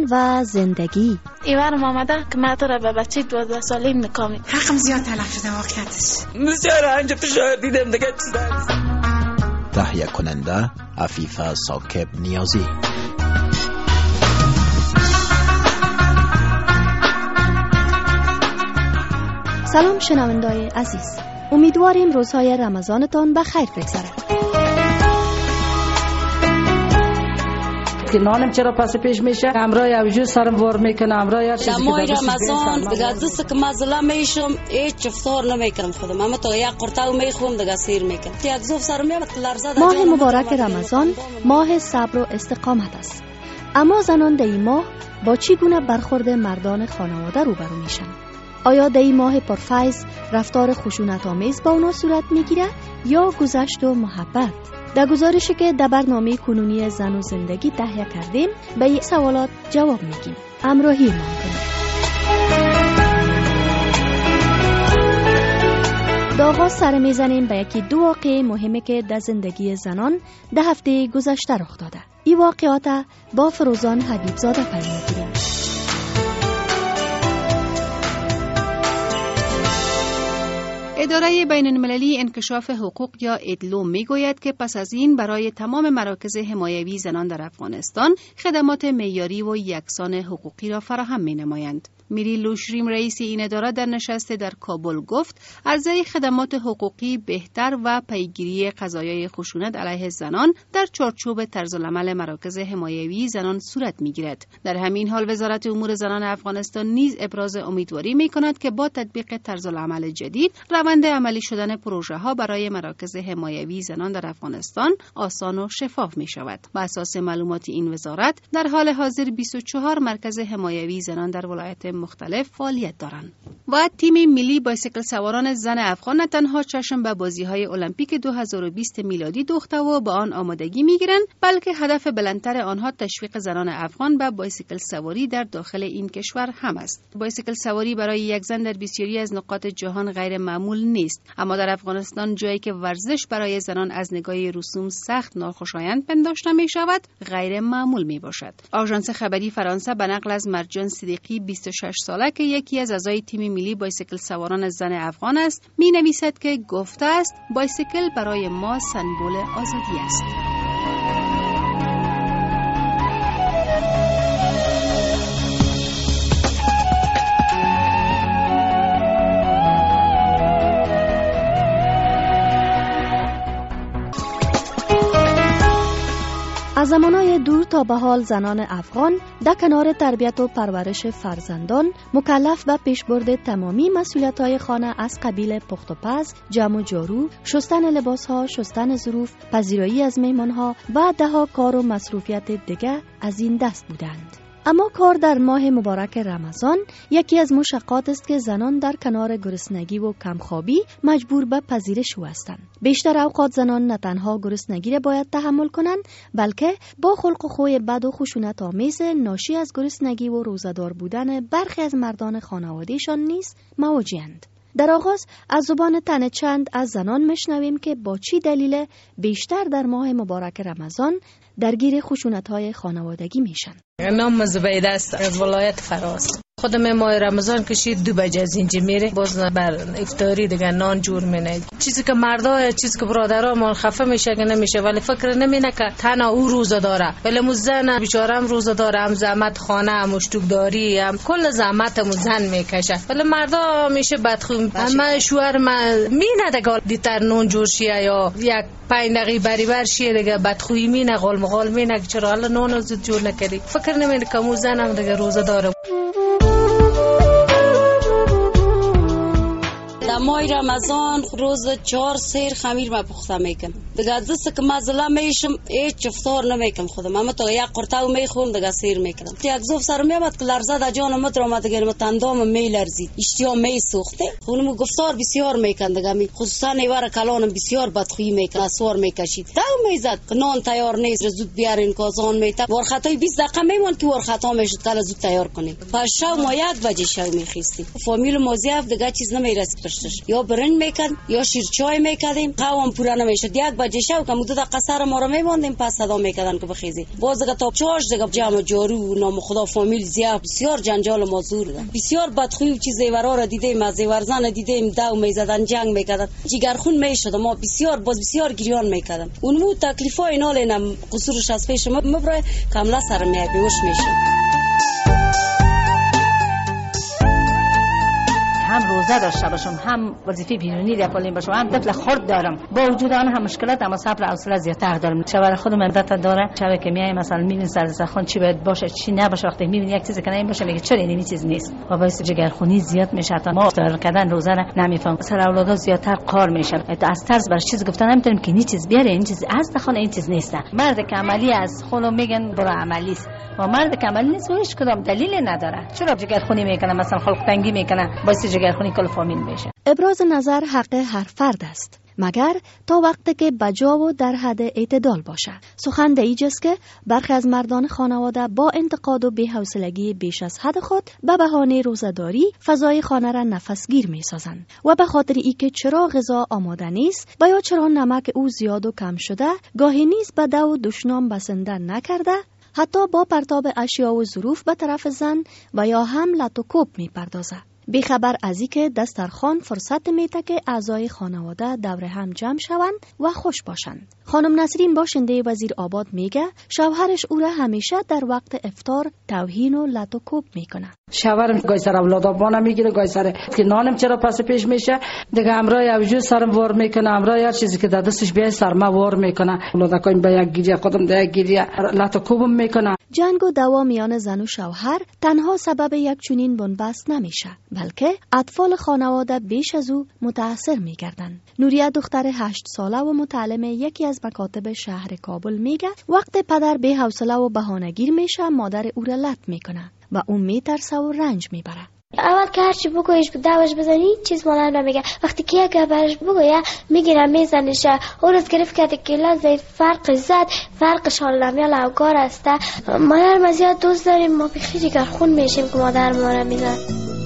و زندگی. ایوانم آمده که من تو را به بچه 12 ساله نکامی. حقم زیاد تلف شده واقعیتش. بسیار انجا تو شاید دیدم دیگه چیز هست. تهیه کننده عفیفه ساکب نیازی. سلام شنوندای عزیز، امیدواریم روزهای رمضانتان به خیر بگذرد. که نانم چرا پس پیش میشه، امرای اوجو سرم وار میکنه، امرای هر چیزی که ماه رمضان دیگه دست که مزله میشم هیچ افطار نمیکنم خودم، اما تو یک قرطه میخوام دیگه سیر میکنم. یک زوف سرم میاد لرزه. ماه مبارک رمضان ماه صبر و استقامت است. اما زنان در این ماه با چی گونه برخورد مردان خانواده روبرو میشن؟ آیا در این ماه پرفیض رفتار خشونت آمیز با اونا صورت میگیره یا گذشت و محبت؟ در گزارشی که در برنامه کنونی زن و زندگی تهیه کردیم به این سوالات جواب میگیم. همراهی ما کنید. در آغاز سر میزنیم به یکی دو واقعه مهمی که در زندگی زنان در هفته گذشته رخ داده. این واقعات با فروزان حبیبزاده پی میگیریم. اداره بین المللی انکشاف حقوق یا ادلو میگوید که پس از این برای تمام مراکز حمایوی زنان در افغانستان خدمات معیاری و یکسان حقوقی را فراهم می‌نمایند. میری لوشریم رئیس این اداره در نشست در کابل گفت عرضه خدمات حقوقی بهتر و پیگیری قضایای خشونت علیه زنان در چارچوب طرزالعمل مراکز حمایوی زنان صورت میگیرد. در همین حال وزارت امور زنان افغانستان نیز ابراز امیدواری میکند که با تطبیق طرزالعمل جدید روند عملی شدن پروژه ها برای مراکز حمایوی زنان در افغانستان آسان و شفاف می شود. بر اساس معلومات این وزارت در حال حاضر 24 مرکز حمایوی زنان در ولایت مختلف فعالیت دارند. و تیم ملی بایسیکل سواران زن افغان نه تنها چشم به بازی‌های المپیک 2020 میلادی دوخته و به آن آمادگی می‌گیرند، بلکه هدف بلندتر آنها تشویق زنان افغان به بایسیکل سواری در داخل این کشور هم است. بایسیکل سواری برای یک زن در بسیاری از نقاط جهان غیر معمول نیست، اما در افغانستان جایی که ورزش برای زنان از نگاه رسوم سخت ناخوشایند پنداشته می‌شود، غیر معمول میباشد. آژانس خبری فرانسه به نقل از مرجان صدیقی 26 ساله که یکی از اعضای تیم ملی بایسیکل سواران زن افغان است می‌نویسد که گفته است بایسیکل برای ما سمبل آزادی است. از زمانهای دور تا به حال زنان افغان در کنار تربیت و پرورش فرزندان مکلف به پیشبرد تمامی مسئولیت‌های خانه از قبیل پخت و پز، جمع و جارو، شستن لباس‌ها، شستن ظروف، پذیرایی از مهمان‌ها و ده‌ها کار و مصروفیت دیگر از این دست بودند. اما کار در ماه مبارک رمضان یکی از مشقات است که زنان در کنار گرسنگی و کمخوابی مجبور به پذیرش او هستند. بیشتر اوقات زنان نه تنها گرسنگی را باید تحمل کنند، بلکه با خلق و خوی بد و خشونت آمیز ناشی از گرسنگی و روزه‌دار بودن برخی از مردان خانواده‌شان نیز مواجه‌اند. در آغاز از زبان تن چند از زنان میشنویم که با چی دلیل بیشتر در ماه مبارک رمضان درگیر خشونت‌های خانوادگی میشن. نام زبیده است از ولایت فراس. خودم ماه رمضان کشید 2 بجه از اینجا میره، باز بر افطاری دیگه نان جور مینه. چیزی که مردا، چیزی که برادرام خفه میشه که نمیشه، ولی فکر نمینه که تنها او روزه داره، ولی مزن بیچاره هم روزه داره، هم زحمت خانه، هم اشتوکداری، هم کل زحمت زن میکشه، ولی مردا میشه بدخو. اما شوهر من مینه دیگه دیتر نون جور شیه یا یک 5 دقیقه بری بر شیه دیگه بدخویی مینه، غال مغال مینه که چرا حالا نون زود جور نکردی. فکر نمینه که مزن هم دیگه روزه داره. در ماه رمضان روز 4 سیر خمیر ما پخته میکنم. دیگه دست که مزله میشم هیچ افطار نمیکنم خودم، اما تا یک قرطه میخورم دیگه سیر میکنم. یک زوف سر میاد که لرزه در جانم درآمد، دیگه تندام میلرزید، اشتیا میسوخته. خونم گفتار بسیار میکند دیگه، خصوصا نیوار کلانم بسیار بدخویی میکنه، سوار میکشید. تا میزد که نان تیار نیست، زود بیارین کازان میته. ورخطای 20 دقیقه میموند که ورخطا میشد که زود تیار کنید. پس شب ما 1 بجه شب میخیستی. فامیل موزیف دیگه چیز نمیرسید پشتش. یا برنج میکرد یا شیر چای میکردیم. قوام پورا نمیشد. 1 بجه شب که مدت قصر ما رو میباندیم پس صدا میکردن که بخیزی. باز دیگه تا 4 دیگه جمع جارو نام خدا فامیل زیاد بسیار جنجال موضوع ده. بسیار بدخویی و چیز زیورا را دیدیم، از زیورزن دیدیم، داو میزدن، جنگ میکردن، جگرخون میشد. ما بسیار گریان میکردم. اونمو تکلیفای اینا لنم قصورش از پیش ما مبره کاملا سر میای بیوش میشه. هم روزه داشته باشم، هم وظیفه بیرونی در پالین باشم، هم دفل خورد دارم. با وجود آن هم مشکلات، اما صبر و حوصله زیادتر دارم. شوهر خودم عادت داره، شب که میای مثلا میبینی سرزخون چی باید باشه چی نباشه، وقتی میبینی یک چیزی که این باشه میگه چرا این چیز نیست و باعث جگرخونی زیاد میشه. تا ما افطار کردن روزه را نمیفهم، سر اولادا زیادتر قار میشه. از طرز برش چیز گفتن نمیتونیم که این چیز بیاره، این چیز از دخانه این چیز نیست. مرد که عملی از خودم میگن برو عملی است و مرد که عملی نیست هیچ کدام دلیل نداره. چرا جگرخونی میکنه، مثلا خلق تنگی میکنه، باعث جگرخونی کل فامیل میشه. ابراز نظر حق هر فرد است، مگر تا وقتی که بجا و در حد اعتدال باشد. سخن در اینجاست که برخی از مردان خانواده با انتقاد و بی‌حوصلگی بیش از حد خود به بهانه روزه‌داری فضای خانه را نفسگیر می‌سازند و به خاطر اینکه چرا غذا آماده نیست و یا چرا نمک او زیاد و کم شده، گاهی نیز به دو و دشنام بسنده نکرده، حتی با پرتاب اشیا و ظروف به طرف زن و یا هم لط و کوب می‌پردازد. بیخبر از اینکه دسترخوان فرصت میده که اعضای خانواده دور هم جمع شوند و خوش باشند. خانم نسرین باشنده وزیر آباد میگه شوهرش او را همیشه در وقت افطار توهین و لط و کوب میکنه. شوهرم گاهی سر اولادا بانه میگیره، گاهی سر که نانم چرا پس پیش میشه دیگه امرای اوجو سرم وار میکنه، امرای هر چیزی که در دستش بیای سرما وار میکنه. اولادا کوین به یک گیری خودم در یک گیری لط و کوبم میکنه. جنگ و دعوا میان زن و شوهر تنها سبب یک چنین بنبست نمیشه، بلکه اطفال خانواده بیش از او متاثر میگردند. نوریه دختر 8 ساله و متعلم یکی از مکاتب شهر کابل میگه وقت پدر بی حوصله و بهانه‌گیر میشه مادر او را لط میکنه و اون میترسه و رنج میبره. اول که هرچی بگویش دعواش بزنی چیز مادر نمیگه، وقتی که یک برش بگویه میگیره میزنشه. اون روز گرفت که کلاس فرق زد، فرقش حالا نمیال اوگار است. مادر ما زیاد دوست داریم، ما بخی جگرخون میشیم که مادر ما را میزن.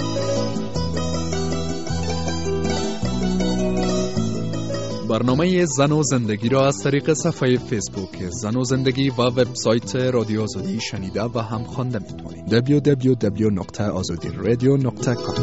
برنامه زن و زندگی را از طریق صفحه فیسبوک زن و زندگی و وبسایت رادیو آزادی شنیده و هم خوانده میتونید. www.azadiradio.com.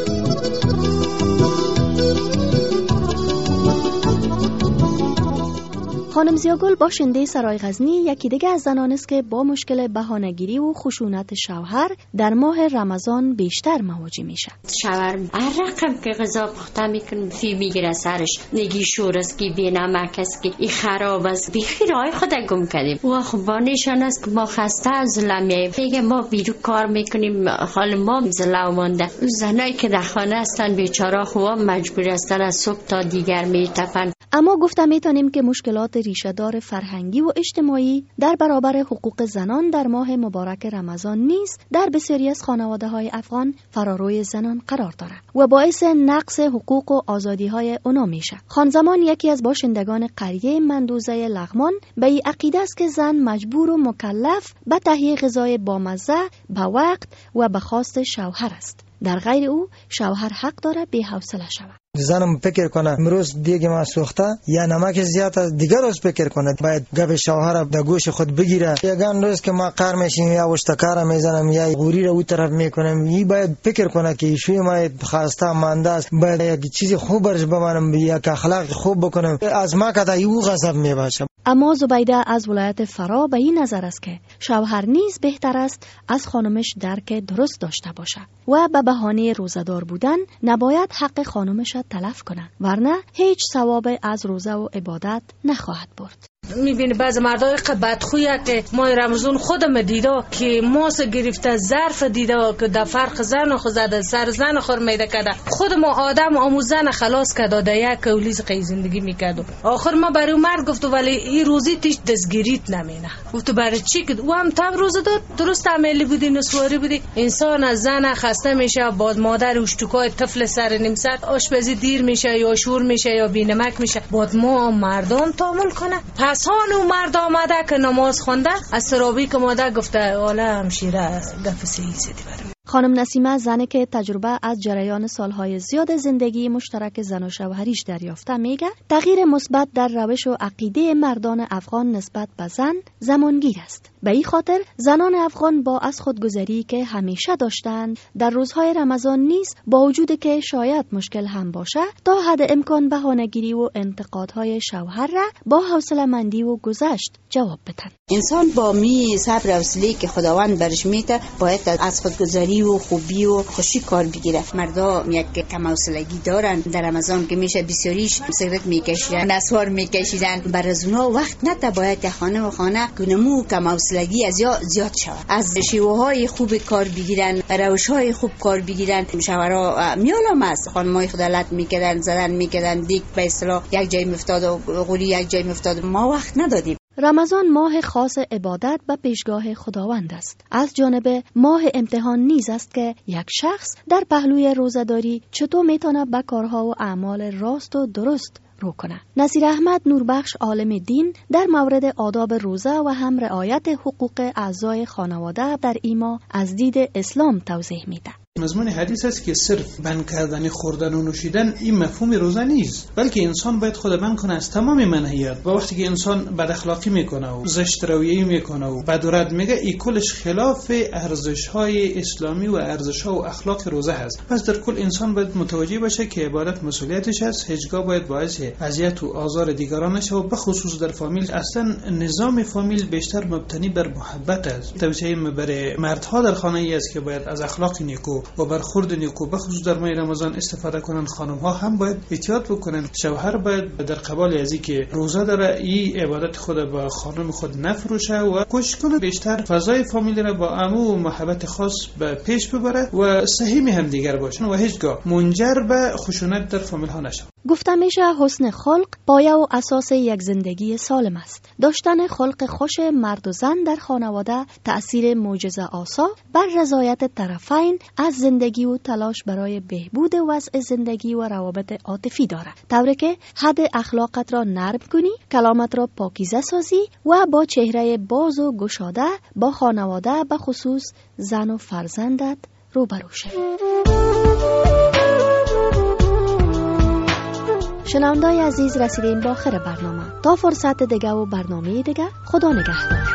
خانم زیاگل باشنده سرای غزنی یکی دیگه از زنان است که با مشکل بهانه‌گیری و خشونت شوهر در ماه رمضان بیشتر مواجه میشه. شوهر هر رقم که غذا پخته میکنه فی میگیره سرش، نگی شور است که بی نمک است که این خراب است، بیخی راه خود گم کردیم. و خب با نشان است که ما خسته از لمیه میگه ما بیرو کار میکنیم، حال ما زلو مانده. زنایی که در خانه هستن بیچاره خواه مجبور هستن از صبح تا دیگر میتپن. اما گفتم میتونیم که مشکلات ریشه‌دار فرهنگی و اجتماعی در برابر حقوق زنان در ماه مبارک رمضان نیز در بسیاری از خانواده‌های افغان فراروی زنان قرار دارد و باعث نقض حقوق و آزادی‌های اونا میشه. خانزمان یکی از باشندگان قریه مندوزه لغمان به این عقیده است که زن مجبور و مکلف به تهیه غذای بامزه به وقت و به خواست شوهر است. در غیر او شوهر حق داره بی حوصله شود. زنم فکر کنه امروز دیگه ما سوخته یا نمک زیاد است، دیگر روز فکر کنه باید گب شوهر در گوش خود بگیره. یگان روز که ما قهر میشیم یا وشتکار میزنم یا غوری رو اون طرف میکنم، این باید فکر کنه که ایشوی ما خواسته مانده است، باید یک چیز خوب برش بمانم یا که اخلاق خوب بکنم، از ما که او غضب میباشه. اما زبیده از ولایت فرا به این نظر است که شوهر نیز بهتر است از خانمش درک درست داشته باشد و به بهانه روزه‌دار بودن نباید حق خانمش را تلف کند، ورنه هیچ ثواب از روزه و عبادت نخواهد برد. میبینی بعض مردای بدخویه که ماه رمضان خودم دیده که ماس گرفته ظرف دیده که در فرق زن خود زده سر زن خور میده کده، خود ما آدم آموزن خلاص کده در یک کولیز قی زندگی میکردو. آخر ما برای مرد گفتو ولی این روزی تیش دستگیریت نمینه. گفتو برای چی که او هم تب روزه داد درست عملی بودی نسواری بودی. انسان از زن خسته میشه، بعد مادر اشتکای طفل سر نیم ساعت آشپزی دیر میشه یا شور میشه یا بینمک میشه، بعد ما مردم تعامل کنه. پسان و مرد آمده که نماز خونده از سرابی که مادر گفته والا همشیره گفت سیدی برم. خانم نسیمه زنی که تجربه از جریان سالهای زیاد زندگی مشترک زن و شوهریش دریافته میگه تغییر مثبت در روش و عقیده مردان افغان نسبت به زن زمانگیر است. به این خاطر زنان افغان با از خودگذری که همیشه داشتند در روزهای رمضان نیز با وجود که شاید مشکل هم باشه تا حد امکان بهانه‌گیری و انتقادهای شوهر را با حوصله‌مندی و گذشت جواب بدن. انسان با می صبر و حوصله که خداوند برش میده باید از خودگذری و خوبی و خوشی کار بگیره. مردا یک کم حوصلگی دارن، در رمضان که میشه بسیاریش سیگرت میکشیدن، نسوار میکشیدن، بر از اونها وقت نده. باید خانه و خانه گونمو کم حوصلگی از یا زیاد شود، از شیوه‌های خوب کار بگیرن، روش‌های خوب کار بگیرن. شوهرها میالم است خانمای خدالت میکردن، زدن میکردن، دیگ به اصطلاح یک جای میافتاد و غوری یک جای میافتاد. ما وقت ندادیم. رمضان ماه خاص عبادت به پیشگاه خداوند است. از جانب ماه امتحان نیز است که یک شخص در پهلوی روزه‌داری چطور میتونه به کارها و اعمال راست و درست رو کنه. نصیر احمد نوربخش عالم دین در مورد آداب روزه و هم رعایت حقوق اعضای خانواده در این ماه از دید اسلام توضیح میده. مضمون حدیث است که صرف بند کردن خوردن و نوشیدن این مفهوم روزه نیست، بلکه انسان باید خود بند کنه از تمام منهیات. و وقتی که انسان بد اخلاقی میکنه و زشت رویه‌ای میکنه و بد و رد میگه، این کلش خلاف ارزش‌های اسلامی و ارزش‌ها و اخلاق روزه هست. پس در کل انسان باید متوجه باشه که عبادت مسئولیتش است، هیچگاه باید باعث اذیت و آزار دیگران نشه. و به خصوص در فامیل اصلا نظام فامیل بیشتر مبتنی بر محبت است. توصیه برای مردها در خانه ای است که باید از اخلاق نیکو و برخورد نیکو به خصوص در ماه رمضان استفاده کنند. خانم ها هم باید احتیاط بکنند. شوهر باید در قبال از اینکه روزه داره این عبادت خود با خانم خود نفروشه و کوشش کنه بیشتر فضای فامیل را با امو و محبت خاص به پیش ببره و صحیح هم دیگر باشن و هیچگاه منجر به خشونت در فامیل ها نشه. گفته میشه حسن خلق پایه و اساس یک زندگی سالم است. داشتن خلق خوش مرد و زن در خانواده تأثیر معجزه آسا بر رضایت طرفین از زندگی و تلاش برای بهبود وضع زندگی و روابط عاطفی دارد. طوری که حد اخلاقت را نرم کنی، کلامت را پاکیزه سازی و با چهره باز و گشاده با خانواده به خصوص زن و فرزندت روبرو شوی. شنوندای عزیز، رسیدیم به آخر برنامه. تا فرصت دیگه و برنامه دیگه، خدا نگهدار.